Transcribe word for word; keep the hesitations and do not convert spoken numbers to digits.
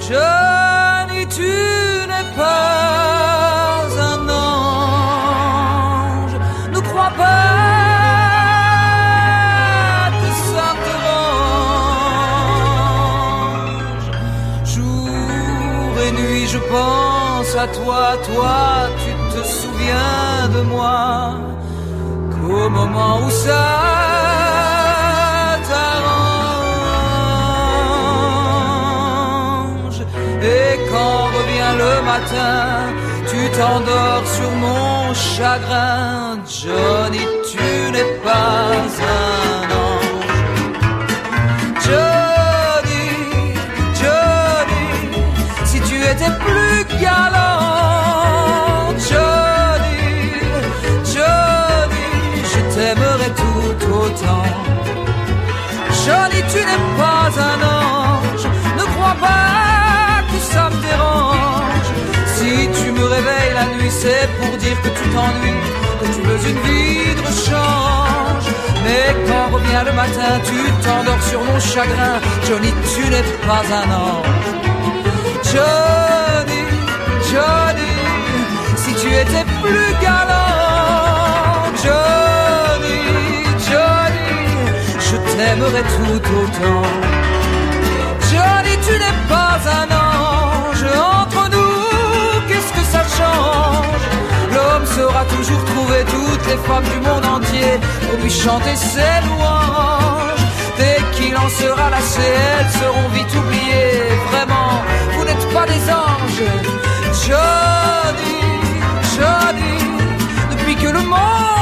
Johnny, tu n'es pas un ange. Ne crois pas que ça te range. Jour et nuit, je pense à toi. Toi, tu te souviens de moi qu'au moment où ça t'arrange. Et quand revient le matin, tu t'endors sur mon chagrin. Johnny, tu n'es pas un ange. Johnny, Johnny, si tu étais plus galant. Johnny, Johnny, je t'aimerais tout autant. Johnny, tu n'es pas un ange. Ne crois pas que ça me dérange. Si tu me réveilles la nuit, c'est pour dire que tu t'ennuies, que tu veux une vie de rechange. Mais quand revient le matin, tu t'endors sur mon chagrin. Johnny, tu n'es pas un ange. Johnny, Johnny, si tu étais plus galant. Johnny, Johnny, je t'aimerais tout autant. Johnny, tu n'es pas un ange. Entre nous, qu'est-ce que ça change? L'homme saura toujours trouver toutes les femmes du monde entier pour lui chanter ses louanges. Dès qu'il en sera lassé, elles seront vite oubliées. Vraiment, vous n'êtes pas des anges. Johnny, Johnny, depuis que le monde